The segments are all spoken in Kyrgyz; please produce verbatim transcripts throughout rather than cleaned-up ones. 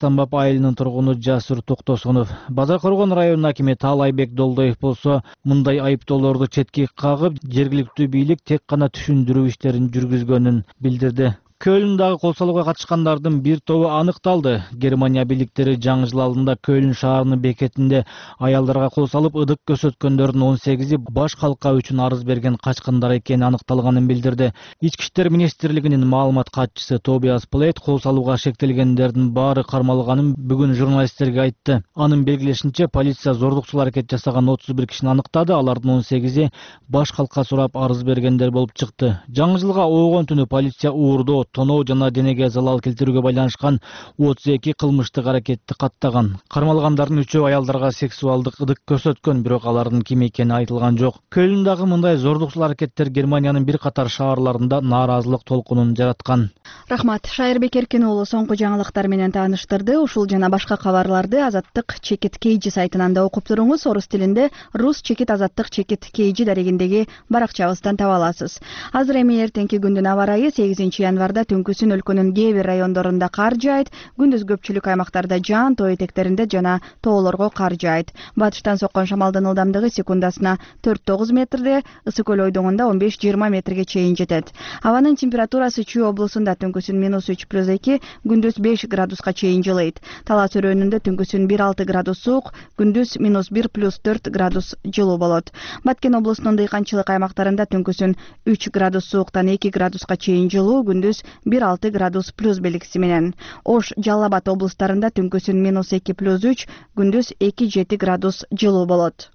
Арыстанбап айылынын тургуну Жасур Токтосунов. Базар Коргон районунун акими Таалайбек Долдоев болсо мындай айыптоолорду четке кагып, жергиликтүү бийлик тек гана түшүндүрүү иштерин жүргүзгөнүн билдирди. Көлүндагы кол салууга катышкандардын бир тобу аныкталды. Германия бийликтери жаңы жыл алдында Көлүн шаарынын бекетинде аялдарга кол салып, ыдык көрсөткөндөрдүн он сегизи баш калка үчүн арыз берген качкындар экени аныкталганын билдирди. Ички иштер министрлигинин маалымат катчысы Тобиас Плейт кол салууга шектелгендердин баары кармалганын бүгүн журналисттерге айтты. Анын белгилешинче, полиция зордукчул аракет жасаган отуз бир кишини аныктады. Алардын он сегизи баш калка сурап арыз бергендер болуп чыкты. Жаңы жылга оогон түнү полиция уурдоо, тоноо жана денеге залал келтирүүгө байланышкан отуз эки кылмыштык аракетти каттаган. Кармалгандардын үчөө аялдарга сексуалдык ыдык көрсөткөн, бирок алардын ким экени айтылган жок. Көлүндагы мындай зордукчул аракеттер Германиянын бир катар шаарларында нааразылык толкунун жараткан. Рахмат. Шайырбек Эркен уулу соңку жаңылыктар менен тааныштырды. Ушул жана башка кабарларды Азаттык чекит кейжи сайтынан да окуп туруңуз. Орус тилинде рус чекит азаттык чекит кейжи дарегиндеги баракчабыздан таба аласыз. Азыр эми эртеңки күндүн аба ырайы сегизинчи январда түнкүсүн өлкөнүн кээ бир райондорунда кар жаайт, күндүз көпчүлүк аймактарда жаан, тоо этектеринде жана тоолорго кар жаайт. Батыштан соккон шамалдын ылдамдыгы секундасына төрт тогуз метрде, ысык көл ойдоңунда он беш жыйырма метрге чейин жетет. Абанын температурасы Чүй облусунда түнкүсүн минус үч плюс эки, күндүз беш градуска чейин жылыйт. Талас өрөөнүндө түнкүсүн бир алты градус суук, күндүз минус бир плюс төрт градус жылуу болот. Баткен облусунун дыйканчылык аймактарында түнкүсүн үч градус сууктан эки градуска чейин жылуу, күндүз бир алты градус плюс белгиси менен. Ош, Жалал Абад облустарында түнкүсүн минус эки плюс үч, күндүз эки жети градус жылуу болот.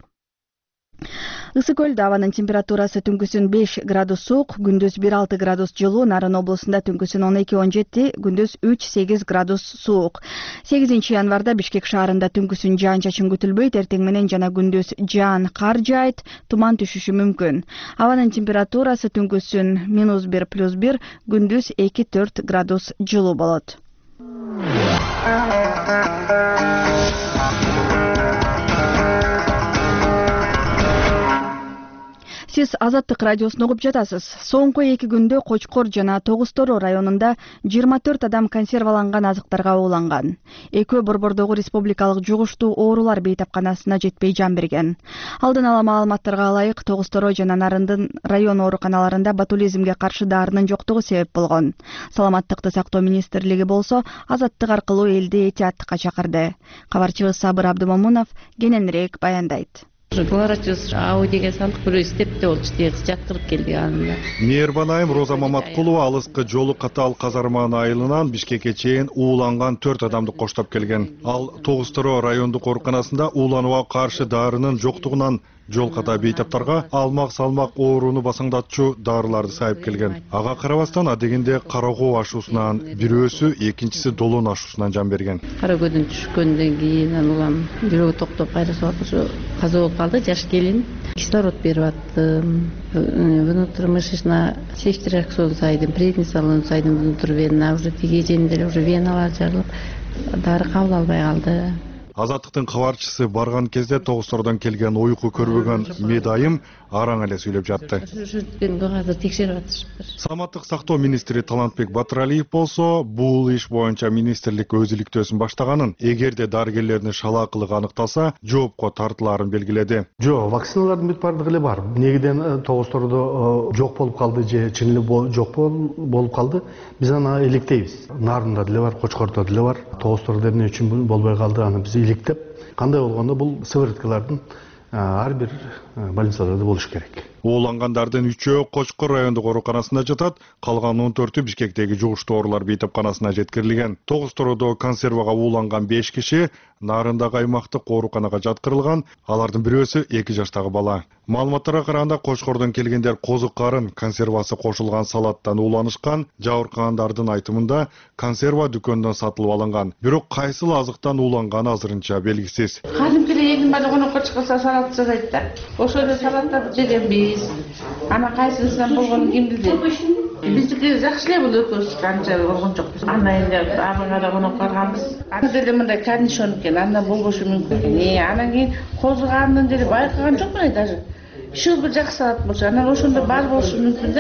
Ысык көлдө абанын температурасы түнкүсүн беш градус суук, күндүз бир алты градус жылуу, Нарын облусунда түнкүсүн он эки он жети, күндүз үч сегиз градус суук. сегизинчи январда Бишкек шаарында түнкүсүн жаан чачын күтүлбөйт, эртең менен жана күндүз жаан, кар жаайт, туман түшүшү мүмкүн. Абанын температурасы түнкүсүн минус бир плюс бир, күндүз эки төрт градус жылуу болот. Сиз Азаттык радиосун угуп жатасыз. Соңку эки күндө Кочкор жана Тогуз-Тороо районунда жыйырма төрт адам консерваланган азыктарга ууланган. Экөө Борбордогу республикалык жугуштуу оорулар бейтапканасына жетпей жан берген. Алдын ала маалыматтарга ылайык, Тогуз-Тороо жана Нарындын район ооруканаларында ботулизмге каршы дарынын жоктугу себеп болгон. Саламаттыкты сактоо министрлиги болсо Азаттык аркылуу элди этияттыкка чакырды. Кабарчыбыз Сабыр Абдымомунов кененирээк баяндайт. Гларачыз аудиге салып бирөө степте болчу, тегиз жаткырып келди анында. Мээрбан айым Роза Маматкулова алыскы жолу катал Казарман айылынан Бишкекке чейин ууланган төрт адамды коштоп келген. Ал Тогуз-Тороо райондук ооруканасында ууланууга каршы дарынын жоктугунан жол ката бейтаптарга алмак салмак ооруну басаңдатчу дарыларды сайып келген. Ага карабастан адегенде Карагоо ашуусунан бирөөсү, экинчиси Долон ашуусунан жан берген. Карагөдөн түшкөндөн кийин улам бирөө токтоп кайрасып атышы каза болуп калды, жаш келин. Кислород берип аттым. Внутримышечная сечтраксон сайдым, преднисалон сайдым внутривенна, уже тигежендер, уже веналар жарылып, дары кабыл албай калды. Азаттыктын кабарчысы барган кезде Тогуз-Тородон келген уйку көрбөгөн медайым араң эле сүйлөп жатты. Азыр текшерип атышыптыр. Саламаттык сактоо министри Талантбек Батыралиев болсо, бул иш боюнча министрлик өз иликтөөсүн баштаганын, эгерде дарыгерлердин шалаакылыгы аныкталса, жоопко тартылаарын белгиледи. Жок, вакциналардын бүт бардыгы эле бар. Негиден Тогуз-Тородо жок болуп калды же чын эле жок болуп калды. Биз аны иликтейбиз. Нарында деле бар, Кочкордо деле бар. Тогуз-Тородо эмне үчүн болбой калды, аны биз иликтеп, кандай болгондо бул сывороткалардын ар бир больницаларда болуш керек. Уулангандардын үчөө Кочкор райондук ооруканасында жатат, калган он төртү Бишкектеги жугуштуу оорулар бейтапканасына жеткирилген. Тогуз-Тородо консервага ууланган беш киши Нарындагы аймактык ооруканага жаткырылган, алардын бирөөсү эки жаштагы бала. Маалыматтарга караганда Кочкордон келгендер козу карын консервасы кошулган салаттан ууланышкан. Жабыркагандардын айтымында консерва дүкөндөн сатылып алынган. Бирок кайсыл азыктан ууланганы азырынча белгисиз. Кадимки эгин бала конокко чыкса салат жасайт да. Ошол салаттарды жегенбиз. Ана кайсысынан болгонун ким билет? Биздики жакшы эле бул экөөбүз канча болгон жокпуз. Анда эле абыгада конокко барганбыз. Анда деле мындай корнишон экен, андан болбошу мүмкүн. Э, анан кийин козу карынын деле байкаган жокмун даже. Ушул бир жакшы салат болчу, анан ошондо бар болушу мүмкүн да.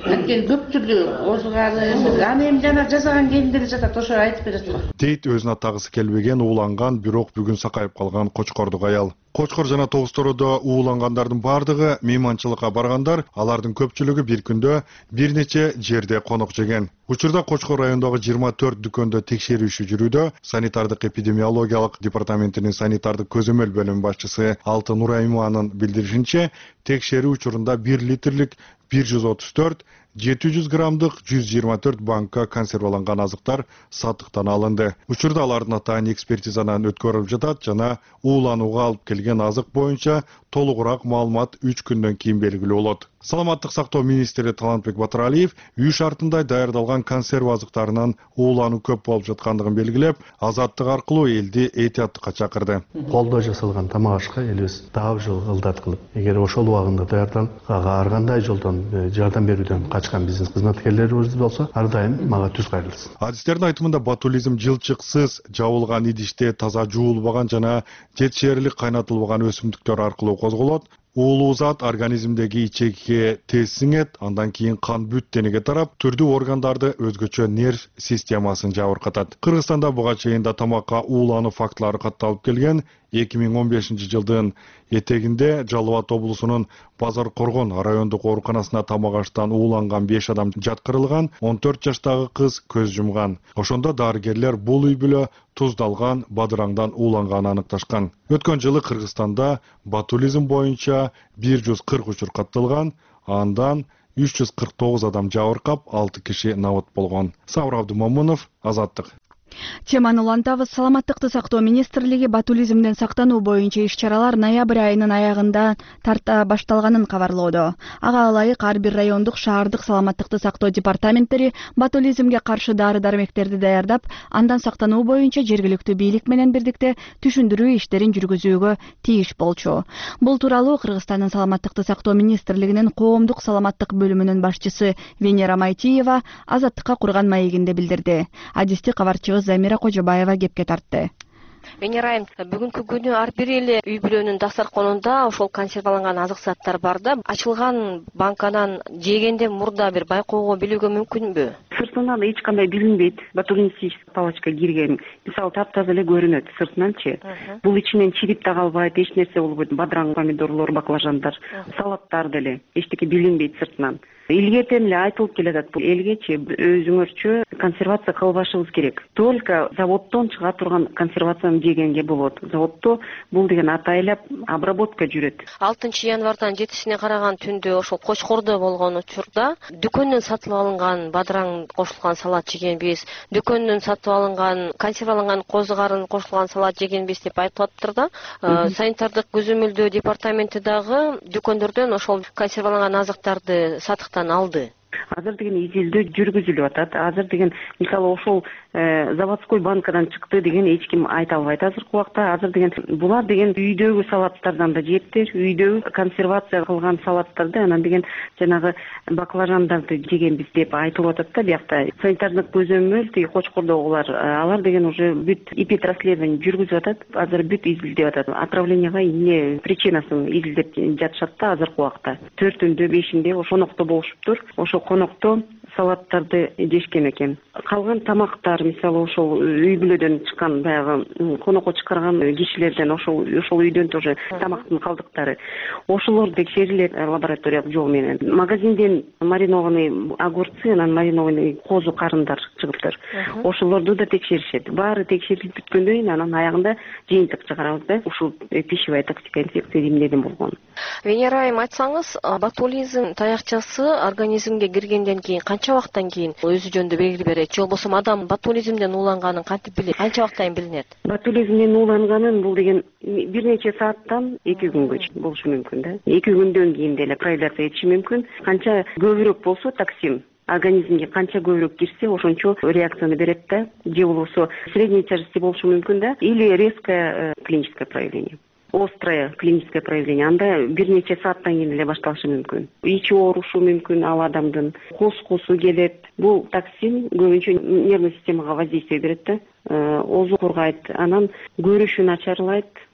анткени көпчүлүк озгары аны эми жана жасаган келиндер жатат, ошо айтып берет го дейт өзүн атагысы келбеген, ууланган, бирок бүгүн сакайып калган Кочкордук аял. Кочкор жана Тогуз Тородо уулангандардын бардыгы мейманчылыкка баргандар, алардын көпчүлүгү бир күндө бир нече жерде конок жеген. Учурда Кочкор районундагы жыйырма төрт дүкөндө текшерүү иши жүрүүдө. Санитардык эпидемиологиялык департаментинин санитардык көзөмөл бөлүмү башчысы Алтын Нурайманын билдиришинче, текшерүү учурунда бир литрлик бир жүз отуз төрт, жети жүз граммдык жүз жыйырма төрт банка консерваланган азыктар сатыктан алынды. Учурда алардын атайын экспертизанан өткөрүлүп жатат жана ууланууга алып келген азык боюнча толугураак маалымат үч күндөн кийин белгилүү болот. Саламаттык сактоо министри Талантбек Батыралиев үй шартында даярдалган консерва азыктарынан уулануу көп болуп жаткандыгын белгилеп, азаттык аркылуу элди этияттыкка чакырды. Колдо жасалган тамак ашка элибиз дагы жыл ылдат кылып, эгер ошол убагында даярдалып, ар кандай жолдон жардам берүүдөн качкан биздин кызматкерлерибиз болсо, ар дайым мага түз кайрылсын. Адистердин айтымында ботулизм жылчыксыз жабылган идиште таза жуулбаган жана жетишээрлик кайнатылбаган өсүмдүктөр аркылуу козголот. Уулуу зат организмдеги ичекке тез сиңет, андан кийин кан бүт денеге тарап, түрдүү органдарды өзгөчө нерв системасын жабыркатат. Кыргызстанда буга чейин да тамакка уулануу фактылары катталып келген. эки миң он бешинчи жылдын этегинде Жалал Абад облусунун Базар Коргон райондук ооруканасына тамак аштан ууланган беш адам жаткырылган, он төрт жаштагы кыз көз жумган. Ошондо дарыгерлер бул үй бүлө туздалган бадыраңдан ууланганын аныкташкан. Өткөн жылы Кыргызстанда ботулизм боюнча бир жүз кырк учур катталган, андан үч жүз кырк тогуз адам жабыркап, алты киши набыт болгон. Сабыр Абдумомунов, Азаттык. Теманы улантабыз. Саламаттыкты сактоо министрлиги ботулизмден сактануу боюнча иш-чаралар ноябрь айынын аягында тарта башталганын кабарлоодо. Ага ылайык ар бир райондук, шаардык саламаттыкты сактоо департаменттери ботулизмге каршы дары-дармектерди даярдап, андан сактануу боюнча жергиликтүү бийлик менен бирдикте түшүндүрүү иштерин жүргүзүүгө тийиш болчу. Бул тууралуу Кыргызстандын саламаттыкты сактоо министрлигинин коомдук саламаттык бөлүмүнүн башчысы Венера Майтиева Азаттыкка курган маегинде билдирди. Адисти кабарчыбыз Замира Кожобаева кепке тартты. Венера айым, бүгүнкү күнү ар бир эле үй бүлөнүн дасторконунда ошол консерваланган азык заттар бар да, ачылган банканан жегенден мурда бир байкоого билүүгө мүмкүнбү? Сыртынан эч кандай билинбейт. Ботулинистическая палочка кирген. Мисалы таптаза эле көрүнөт сыртынанчы. Бул ичинен чирип да калбайт, эч нерсе болбойт. Бадыраң, помидорлор, баклажандар, салаттар деле эчтеке билинбейт сыртынан. Илгертен эле айтылып келатат, бул элгечи өзүңөрчө консервация кылбашыбыз керек. Только заводдон чыга турган консервацияны жегенге болот. Заводдо бул деген атайлап обработка жүрөт. алтынчы январдан жетисине караган түндө ошол Кочкордо болгон учурда дүкөндөн сатылып алынган бадыраң кошулган салат жегенбиз, дүкөндөн сатып алынган консерваланган козу карын кошулган салат жегенбиз деп айтылаптыр да. Санитардык көзөмөлдөө департаменти дагы дүкөндөрдөн ошол консерваланган азыктарды сатыктан алды. Азыр деген изилдөө жүргүзүлүп атат. Азыр деген мисалы ошол заводской банкадан чыкты деген эч ким айта албайт азыркы убакта. Азыр деген булар деген үйдөгү салаттардан да жептир, үйдөгү консервация кылган салаттарды, анан деген жанагы баклажандарды жегенбиз деп айтылып атат да биякта. Санитардык көзөмөл тиги Кочкордогулар, алар деген уже бүт эпидрасследование жүргүзүп атат. Азыр бүт изилдеп атат. Отравленияга эмне причинасын изилдеп жатышат да азыркы убакта. төртүндө, бешинде ошо конокто болушуптур. Ошо конокто салаттарды жешкен экен. Калган тамактар, мисалы ошол үй бүлөдөн чыккан баягы конокко чыгарган кишилерден ошол ошол үйдөн тоже тамактын калдыктары. Ошолор текшерилет лабораториялык жол менен. Магазинден маринованный огурцы, анан маринованный козу карындар чыгыптыр. Ошолорду да текшеришет. Баары текшерилип бүткөндөн кийин анан аягында жыйынтык чыгарабыз да, ушул пищевая токсика инфекция эмнеден болгон. Венера айым, айтсаңыз, ботулизм таякчасы организмге киргенден кийин канча убакыттан кийин өзү жөнүндө белги берет? Же болбосо адам ботулизмден ууланганын кантип билет? Канча убакыттан билинет? Ботулизмден ууланганын бул деген бир нече сааттан эки күнгө болушу мүмкүн да. эки күндөн кийин деле проявляться этиши мүмкүн. Канча көбүрөөк болсо токсин организмге канча көбүрөөк кирсе, ошончо реакцияны берет да. Же болбосо средней тяжести болушу мүмкүн да, или резкое клиническое проявление. Острое клиническое проявление. Анда бир нече сааттан кийин эле башталышы мүмкүн. Ичи оорушу мүмкүн ал адамдын. Кус-кусу келет. Бул токсин көбүнчө нервный системага воздействие берет да. Озу кургайт, анан көрүшү начарлайт,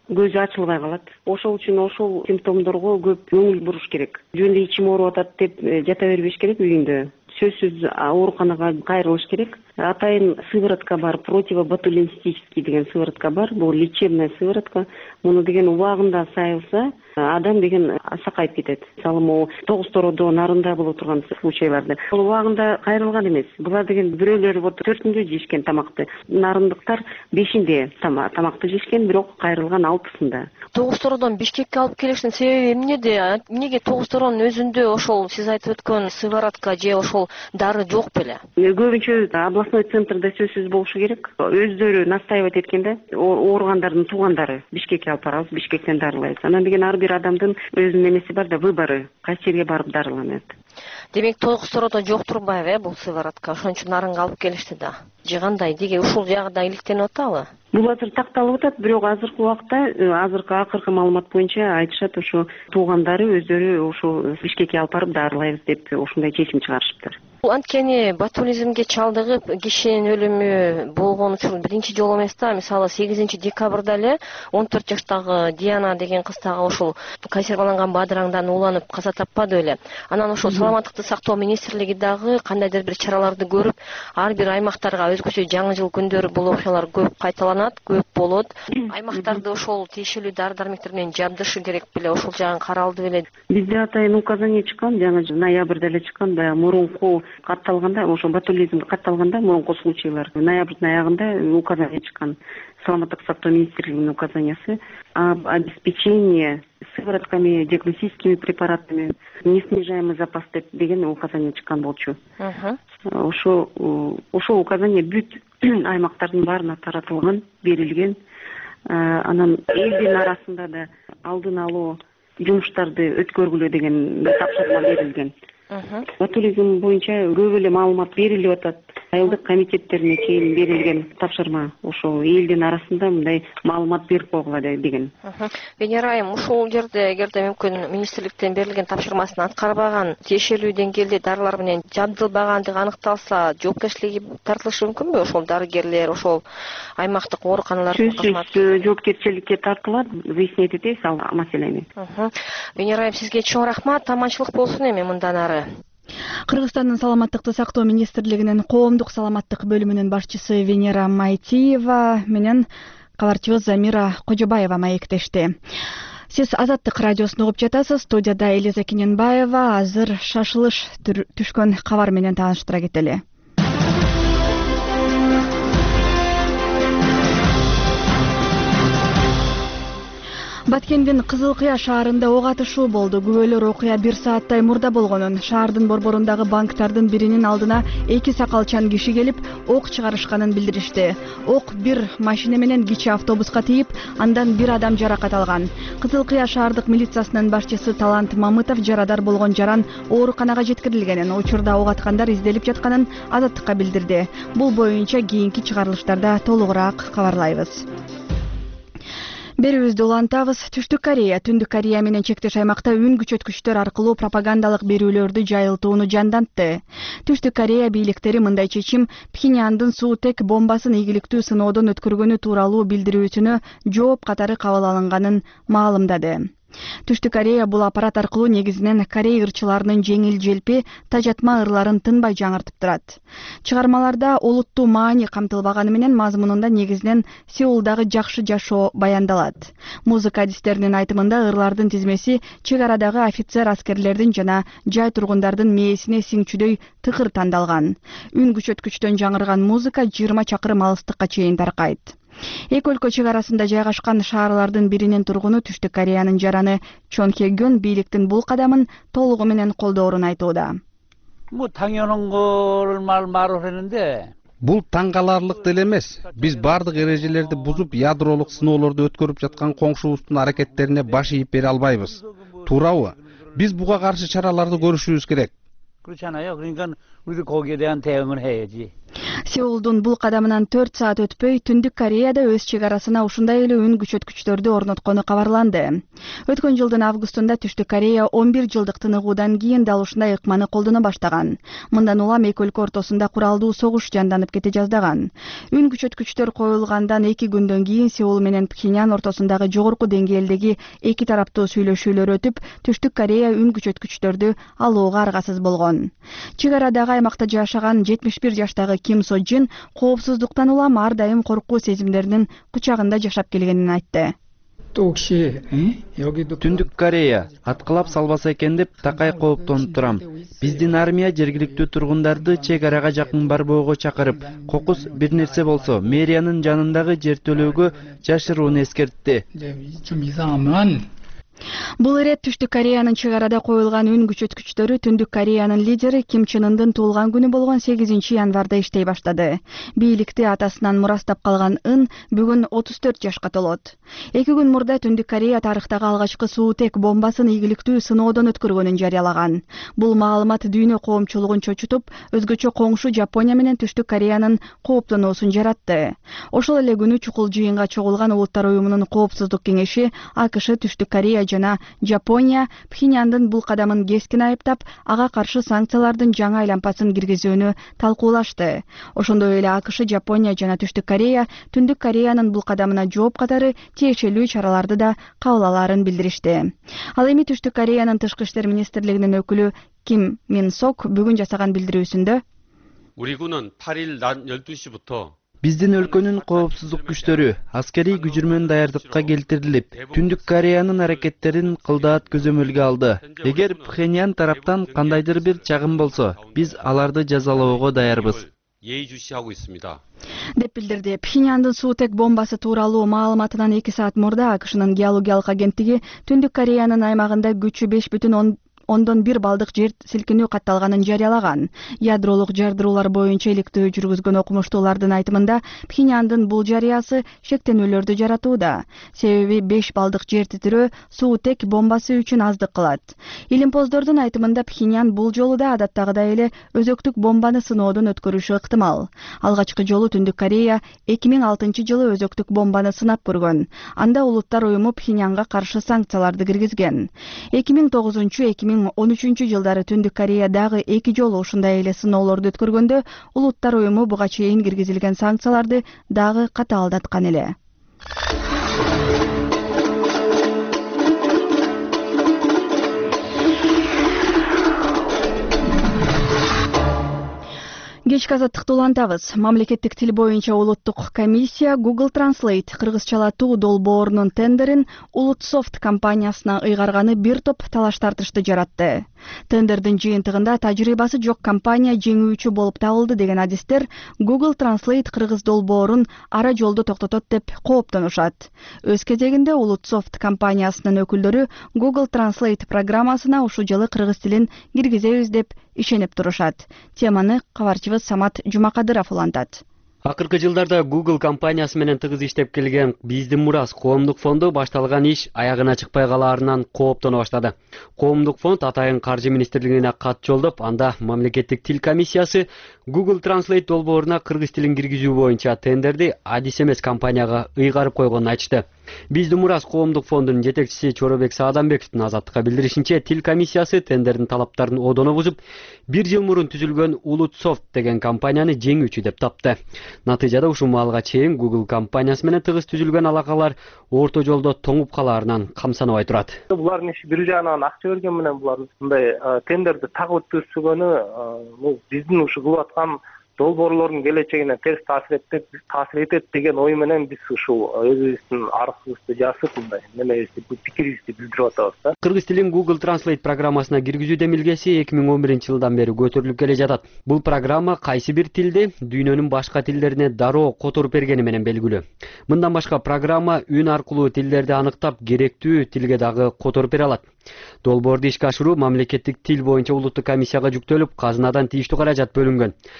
көзү ачылбай калат. Ошол үчүн ошол симптомдорго көп көңүл буруш керек. Жөн эле ичим ооруп атат деп жата бербеш керек үйүндө. Сөзсүз ооруканага кайрылыш керек. Атайын сыворотка бар, противоботулинстический деген сыворотка бар. Бул лечебная сыворотка. Муну деген убагында сайылса, адам деген сакайып кетет. Мисалы, могу тогуз тородо нарында боло турган случайларды. Бул убагында кайрылган эмес. Булар деген бирөөлөр вот төртүндө жешкен тамакты, нарындыктар бешинде тамакты жешкен, бирок кайрылган алтысында. тогуз тородон Бишкекке алып келиштин себеби эмнеде? Эмнеге тогуз торонун өзүндө ошол сиз айтып өткөн сыворотка же ошол дары жок беле? Көбүнчө областной центрда сөзсүз болушу керек. Өздөрү настаивать эткенде ооругандардын туугандары Бишкекке алып барабыз, Бишкектен дарылайбыз. Анан деген ар бир адамдын өзүнүн эмеси бар да, выборы, кайсы жерге барып дарыланат. Демек тогуз тородо жок турбайбы э бул сыворотка? Ошон үчүн нарынга алып келишти да. Же кандай? Деге ушул жагда иликтенип атабы? Бул азыр такталып атат, бирок азыркы убакта, азыркы акыркы маалымат боюнча айтышат, ошо туугандары өздөрү ошо Бишкекке алып барып дарылайбыз деп ошондой чечим чыгарышыптыр. Бул анткени ботулизмге чалдыгып кишинин өлүмү болгон учурун биринчи жолу эмес да. Мисалы сегизинчи декабрда эле он төрт жаштагы Диана деген кыз дагы ошол консерваланган бадыраңдан ууланып каза таппады беле. Анан ошол саламаттыкты сактоо министрлиги дагы кандайдыр бир чараларды көрүп, ар бир аймактарга өзгөчө жаңы жыл күндөрү бул окуялар көп кайталанат, көп болот. Аймактарды ошол тиешелүү дары-дармектер менен жабдышы керек беле, ошол жагын каралды беле? Бизде атайын указание чыккан, жаңы ноябрда эле чыккан, баягы мурунку катталганда, ошо ботулизм катталганда мурунку случайлар ноябрдын аягында указание чыккан. Саламаттык сактоо министрлигинин указаниясы об обеспечении сыворотками, диагностическими препаратами неснижаемый запас деген указание чыккан болчу. Ошо ошол указание бүт аймактардын баарына таратылган, берилген. Анан элдин арасында да алдын алуу жумуштарды өткөргүлө деген тапшырма берилген. Ботулизм боюнча көп эле маалымат берилип атат. Айылдык комитеттерине чейин берилген тапшырма ошол элдин арасында мындай маалымат берип койгула деген. Венера айым, ушул жерде эгерде мүмкүн министрликтен берилген тапшырмасын аткарбаган, тиешелүү деңгээлде дарылар менен жабдылбагандыгы аныкталса, жоопкерчиликке тартылышы мүмкүнбү ошол дарыгерлер, ошол аймактык ооруканалардын кызматы? Сөзсүз жоопкерчиликке тартылат, выяснять этебиз ал маселени. Венера айым, сизге чоң рахмат, аманчылык болсун эми мындан ары. Кыргызстандын саламаттыкты сактоо министрлигинин коомдук саламаттык бөлүмүнүн башчысы Венера Майтиева менен кабарчыбыз Замира Кожобаева маектешти. Сиз Азаттык радиосун угуп жатасыз. Студияда Элиза Кененбаева. Азыр шашылыш түшкөн кабар менен тааныштыра кетели. Баткендин Кызыл Кыя шаарында ок атышуу болду. Күбөлөр окуя бир сааттай мурда болгонун, шаардын борборундагы банктардын биринин алдына эки сакалчан киши келип, ок чыгарышканын билдиришти. Ок бир машина менен кичи автобуска тийип, андан бир адам жаракат алган. Кызыл Кыя шаардык милициясынын башчысы Талант Мамытов жарадар болгон жаран ооруканага жеткирилгенин, учурда ок аткандар изделип жатканын Азаттыкка билдирди. Бул боюнча кийинки чыгарылыштарда толугураак кабарлайбыз. Берүүбүздү улантабыз. Түштүк Корея, Түндүк Корея менен чектеш аймакта үн күчөткүчтөр аркылуу пропагандалык берүүлөрдү жайылтууну жандантты. Түштүк Корея бийликтери мындай чечим Пхеньяндын суутек бомбасын ийгиликтүү сыноодон өткөргөнү тууралуу билдирүүсүнө жооп катары кабыл алынганын маалымдады. Түштүк Корея бул аппарат аркылуу негизинен Корей ырчыларынын жеңил желпи тажатма ырларын тынбай жаңыртып турат. Чыгармаларда олуттуу маани камтылбаганы менен мазмунунда негизинен Сеулдагы жакшы жашоо баяндалат. Музыка адистеринин айтымында ырлардын тизмеси чек арадагы офицер аскерлердин жана жай тургундардын мээсине сиңчүдөй тыкыр тандалган. Үн күчөткүчтөн жаңырган музыка жыйырма чакырым алыстыкка чейин таркайт. Эки өлкө чек арасында жайгашкан шаарлардын биринин тургуну Түштүк Кореянын жараны Чон Хе-гён бийликтин бул кадамын толугу менен колдоорун айтууда. 뭐 당연한 걸 말 말을 했는데 Бул таң каларлык деле эмес. Биз бардык эрежелерди бузуп, ядролук сыноолорду өткөрүп жаткан коңшубуздун аракеттерине баш ийип бере албайбыз. Туурабы? Биз буга каршы чараларды көрүшүбүз керек. 그렇잖아요. 그러니까 우리 거기에 대한 대응을 해야지. Сеулдун бул кадамынан төрт саат өтпөй Түндүк Кореяда өз чек арасына ушундай эле үн күчөткүчтөрдү орноткону кабарланды. Өткөн жылдын августунда Түштүк Корея он бир жылдык тыныгуудан кийин дал ушундай ыкманы колдоно баштаган. Мындан улам эки өлкө ортосунда куралдуу согуш жанданып кете жаздаган. Үн күчөткүчтөр коюлгандан эки күндөн кийин Сеул менен Пхеньян ортосундагы жогорку деңгээлдеги эки тараптуу сүйлөшүүлөр өтүп, Түштүк Корея үн күчөткүчтөрдү алууга аргасыз болгон. Чек арадагы аймакта жашаган жетимиш бир жаштагы Ким Со Джин коопсуздуктан улам ар дайым коркуу сезимдеринин кучагында жашап келгенин айтты. Түндүк Корея аткылап салбаса экен деп такай кооптонуп турам. Биздин армия жергиликтүү тургундарды чек арага жакын барбоого чакырып, кокус бир нерсе болсо мэриянын жанындагы жертөлөөгө жашырууну эскертти. Бул ирет Түштүк Кореянын чек арада коюлган үн күчөткүчтөрү Түндүк Кореянын лидери Ким Чен Ындын туулган күнү болгон сегизинчи январда иштей баштады. Бийликти атасынан мурастап калган Ын бүгүн отуз төрт жашка толот. Эки күн мурда Түндүк Корея тарыхтагы алгачкы суутек бомбасын ийгиликтүү сыноодон өткөргөнүн жарыялаган. Бул маалымат дүйнө коомчулугун чочутуп, өзгөчө коңшу Жапония менен Түштүк Кореянын кооптонуусун жаратты. Ошол эле күнү чукул жыйынга чогулган Улуттар уюмунун коопсуздук кеңеши АКШ, Түштүк Корея жана Жапония Пхеньяндын бул кадамын кескин айыптап, ага каршы санкциялардын жаңы айлампасын киргизүүнү талкуулашты. Ошондой эле АКШ, Жапония жана Түштүк Корея Түндүк Кореянын бул кадамына жооп катары тиешелүү чараларды да кабыл алаарын билдиришти. Ал эми Түштүк Кореянын тышкы иштер министрлигинин өкүлү Ким Мин Сок бүгүн жасаган билдирүүсүндө 우리 군은 팔 일 낮 열두 시부터 Биздин өлкөнүн коопсуздук күчтөрү аскерий күчүрмөн даярдыкка келтирилип, Түндүк Кореянын аракеттерин кылдаат көзөмөлгө алды. Эгер Пхеньян тараптан кандайдыр бир чагым болсо, биз аларды жазалоого даярбыз. деп билдирди. Пхеньяндын суутек бомбасы тууралуу маалыматынан эки саат мурда АКШнын геологиялык агенттиги Түндүк Кореянын аймагында күчү беш бүтүн ондон бир балдык жер силкинүү катталганын жарыялаган. Ядролук жардыруулар боюнча иликтөө жүргүзгөн окумуштуулардын айтымында Пхеньяндын бул жарыясы шектенүүлөрдү жаратууда. Себеби беш балдык жер титирөө суутек бомбасы үчүн аздык кылат. Илимпоздордун айтымында Пхеньян бул жолу да адаттагыдай эле өзөктүк бомбаны сыноодон өткөрүшү ыктымал. Алгачкы жолу Түндүк Корея эки миң алтынчы жылы өзөктүк бомбаны сынап көргөн. Анда Улуттар уюму Пхеньянга каршы санкцияларды киргизген. эки миң тогузунчу эки миң он үчүнчү жылдары Түндүк Корея дагы эки жолу ушундай эле сыноолорду өткөргөндө Улуттар уюму буга чейин киргизилген санкцияларды дагы катаалдаткан эле. Кечки азаттыкты улантабыз. Мамлекеттик тил боюнча улуттук комиссия Google Translate кыргызчалатуу долбоорунун тендерин Улутсофт компаниясына ыйгарганы бир топ талаш тартышты жаратты. Тендердин жыйынтыгында тажрыйбасы жок компания жеңүүчү болуп табылды деген адистер Google Translate кыргыз долбоорун ара жолдо токтотот деп кооптонушат. Өз кезегинде Улутсофт компаниясынын өкүлдөрү Google Translate программасына ушул жылы кыргыз тилин киргизебиз деп ишенип турушат. Теманы кабарчыбыз Самат Жумакадыров улантат. Акыркы жылдарда Google компаниясы менен тыгыз иштеп келген Биздин мурас коомдук фонду башталган иш аягына чыкпай калаарынан кооптоно баштады. Коомдук фонд атайын каржы министрлигине кат жолдоп, анда мамлекеттик тил комиссиясы Google Translate долбооруна кыргыз тилин киргизүү боюнча тендерди адис эмес компанияга ыйгарып койгонун айтышты. Биздин мурас коомдук фондунун жетекчиси Чоробек Саадамбековдун азаттыкка билдиришинче, тил комиссиясы тендердин талаптарын одоно бузуп, бир жыл мурун түзүлгөн Улутсофт деген компанияны жеңүүчү деп тапты. Натыйжада ушул маалга чейин Google компаниясы менен тыгыз түзүлгөн алакалар орто жолдо тоңуп калаарынан камсанабай турат. Булардын иши бир жагынан акча берген менен булар мындай тендерди так өткөрүшүгөнү бул биздин ушул кылып аткан долбоорлордун келечегине терс таасир этет таасир этет деген ой менен биз ушул өзүбүздүн арызыбызды жазып мындай немебизди пикирибизди билдирип атабыз да. Кыргыз тилин Google Translate программасына киргизүү демилгеси эки миң он биринчи жылдан бери көтөрүлүп келе жатат. Бул программа кайсы бир тилди дүйнөнүн башка тилдерине дароо которуп бергени менен белгилүү. Мындан башка программа үн аркылуу тилдерди аныктап, керектүү тилге дагы которуп бере алат. Долбоорду ишке ашыруу мамлекеттик тил боюнча улуттук комиссияга жүктөлүп, казынадан тийиштүү каражат бөлүнгөн. Ата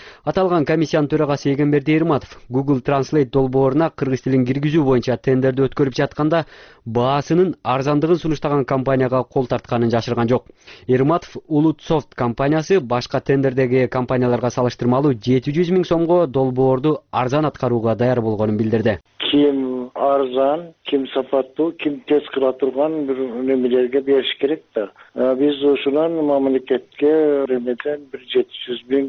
аталган комиссиянын төрагасы Эгемберди Эрматов Google Translate долбооруна кыргыз тилин киргизүү боюнча тендерди өткөрүп жатканда баасынын арзандыгын сунуштаган компанияга кол тартканын жашырган жок. Эрматов Улутсофт компаниясы башка тендердеги компанияларга салыштырмалуу жети жүз миң сомго долбоорду арзан аткарууга даяр болгонун билдирди. Ким арзан, ким сапаттуу, ким тез кыла турган бир немелерге бериш керек да. Биз ушунан мамлекетке ремеден бир жети жүз миң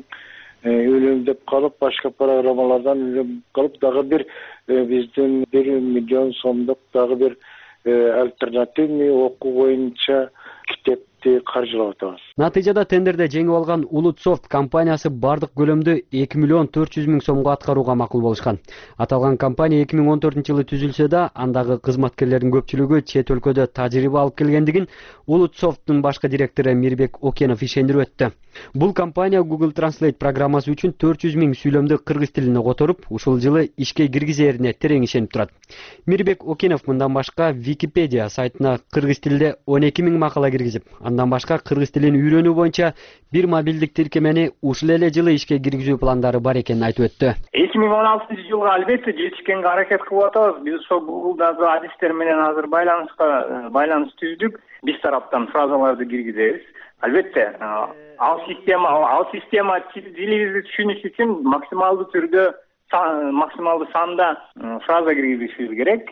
үлөмдөп калып, башка программалардан үлөм калып, дагы бир биздин бир миллион сомдук дагы бир альтернативный окуу боюнча китепти каржылап атабыз. Натыйжада тендерде жеңип алган Улутсофт компаниясы бардык көлөмдү эки миллион төрт жүз миң сомго аткарууга макул болушкан. Аталган компания эки миң он төртүнчү жылы түзүлсө да, андагы кызматкерлердин көпчүлүгү чет өлкөдө тажрыйба алып келгендигин Улутсофттун башкы директору Мирбек Окенов ишендирип өттү. Бул компания Google Translate программасы үчүн төрт жүз миң сүйлөмдү кыргыз тилине которуп, ушул жылы ишке киргизерине терең ишенип турат. Мирбек Окенов мындан башка Википедия сайтына кыргыз тилде он эки миң макала киргизип, андан башка кыргыз тилин үйрөнүү боюнча бир мобилдик тиркемени ушул эле жылы ишке киргизүү пландары бар экенин айтып өттү. эки миң он алтынчы жылга албетте жетишкенге аракет кылып атабыз. Биз ошол Google'дагы адистер менен азыр байланышка байланыш түздүк. Биз тараптан фразаларды киргизебиз. Албетте, ал система, ал система тилибизди түшүнүш үчүн максималдуу түрдө максималдуу санда фраза киргизишибиз керек.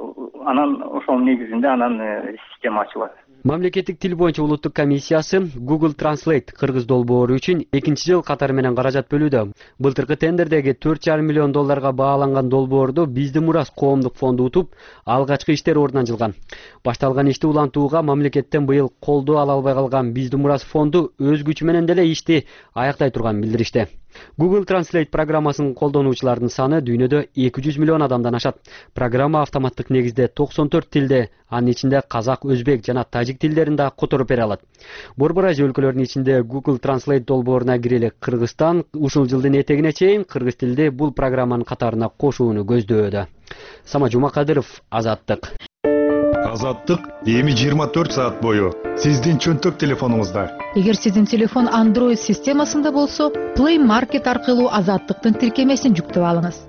Анан ошол негизинде анан система ачылат. Мамлекеттик тил боюнча улуттук комиссиясы Google Translate кыргыз долбоору үчүн экинчи жыл катары менен каражат бөлүүдө. Былтыркы тендердеги төрт жарым миллион долларга бааланган долбоорду Биздин Мурас коомдук фонду утуп, алгачкы иштер ордуна жылган. Башталган ишти улантууга мамлекеттен быйыл колдоо ала албай калган Биздин Мурас фонду өз күчү менен деле ишти аяктай турганын билдиришти. Google Translate программасынын колдонуучуларынын саны дүйнөдө эки жүз миллион адамдан ашат. Программа автоматтык негизде токсон төрт тилде, анын ичинде казак, өзбек жана тажик тилдерин да которуп бере алат. Борбор Азия өлкөлөрүнүн ичинде Google Translate долбооруна кирели Кыргызстан ушул жылдын этегине чейин кыргыз тилди бул программанын катарына кошууну көздөөдө. Сама Жумакадыров, Азаттык. Азаттык эми жыйырма төрт саат бою сиздин чөнтөк телефонуңузда. Эгер сиздин телефон Android системасында болсо, Play Market аркылуу Азаттыктын тиркемесин жүктөп алыңыз.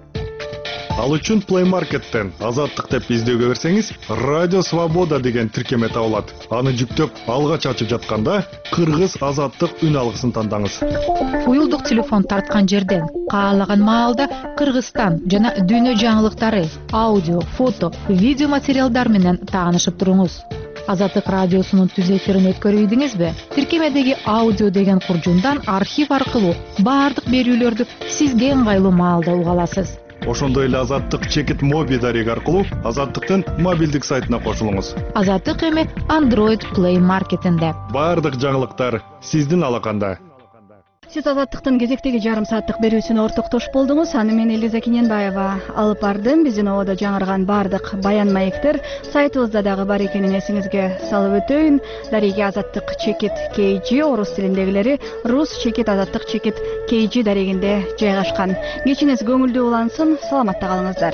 Ал үчүн Play Market'тен Азаттык деп издөөгө берсеңиз, Радио Свобода деген тиркеме табылат. Аны жүктөп алгач ачып жатканда Кыргыз Азаттык үн алгысын тандаңыз. Уюлдук телефон тарткан жерден каалаган маалда Кыргызстан жана дүйнө жаңылыктары, аудио, фото, видео материалдар менен таанышып туруңуз. Азаттык радиосунун түз эфирин өткөрүйдүңүзбү? Тиркемедеги аудио деген куржундан архив аркылуу баардык берүүлөрдү сизге ыңгайлуу маалда уга аласыз. Ошондой эле Азаттык чекит моби дареги аркылуу Азаттыктын мобилдик сайтына кошулуңуз. Азаттык эми Android Play Market'инде. Баардык жаңылыктар сиздин алаканда. Сиз Азаттыктын кезектеги жарым сааттык берүүсүнө ортоктош болдуңуз. Аны мен Элиза Кененбаева алып бардым. Биздин ободо жаңырган баардык баян маектер сайтыбызда дагы бар экенин эсиңизге салып өтөйүн. Дареги Азаттык чекит кей джи, орус тилиндегилери рус чекит Азаттык чекит кей джи дарегинде жайгашкан. Кечиңиз көңүлдүү улансын. Саламатта калыңыздар.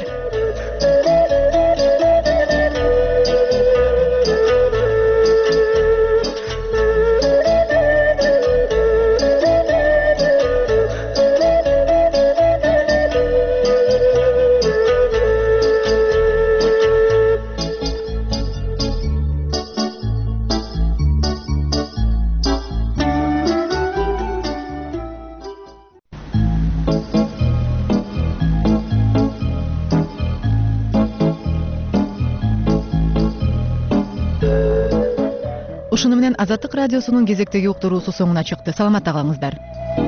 Ушуну менен Азаттык радиосунун кезектеги уктуруусу соңуна чыкты. Саламатта калыңыздар.